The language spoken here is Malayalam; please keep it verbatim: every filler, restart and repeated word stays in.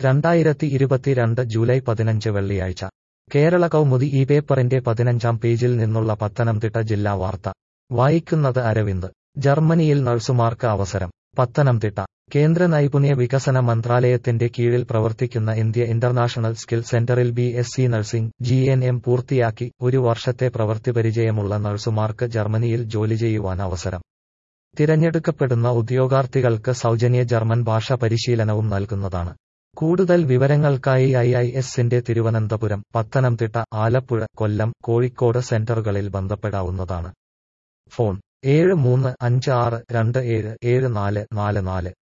രണ്ടായിരത്തി ഇരുപത്തിരണ്ട് ജൂലൈ പതിനഞ്ച് വെള്ളിയാഴ്ച കേരള കൗമുദി ഈ പേപ്പറിന്റെ പതിനഞ്ചാം പേജിൽ നിന്നുള്ള പത്തനംതിട്ട ജില്ലാ വാർത്ത വായിക്കുന്നത് അരവിന്ദ്. ജർമ്മനിയിൽ നഴ്സുമാർക്ക് അവസരം. പത്തനംതിട്ട കേന്ദ്ര നൈപുണ്യ വികസന മന്ത്രാലയത്തിന്റെ കീഴിൽ പ്രവർത്തിക്കുന്ന ഇന്ത്യ ഇന്റർനാഷണൽ സ്കിൽ സെന്ററിൽ B S C nursing G N M പൂർത്തിയാക്കി ഒരു വർഷത്തെ പ്രവൃത്തിപരിചയമുള്ള നഴ്സുമാർക്ക് ജർമ്മനിയിൽ ജോലി ചെയ്യുവാൻ അവസരം. തിരഞ്ഞെടുക്കപ്പെടുന്ന ഉദ്യോഗാർത്ഥികൾക്ക് സൗജന്യ ജർമ്മൻ ഭാഷ പരിശീലനവും നൽകുന്നതാണ്. കൂടുതൽ വിവരങ്ങൾക്കായി ഐ ഐ എസിന്റെ തിരുവനന്തപുരം, പത്തനംതിട്ട, ആലപ്പുഴ, കൊല്ലം, കോഴിക്കോട് സെന്ററുകളിൽ ബന്ധപ്പെടാവുന്നതാണ്. ഫോൺ ഏഴ് മൂന്ന് അഞ്ച് ആറ് രണ്ട് ഏഴ് ഏഴ് നാല് നാല് നാല്.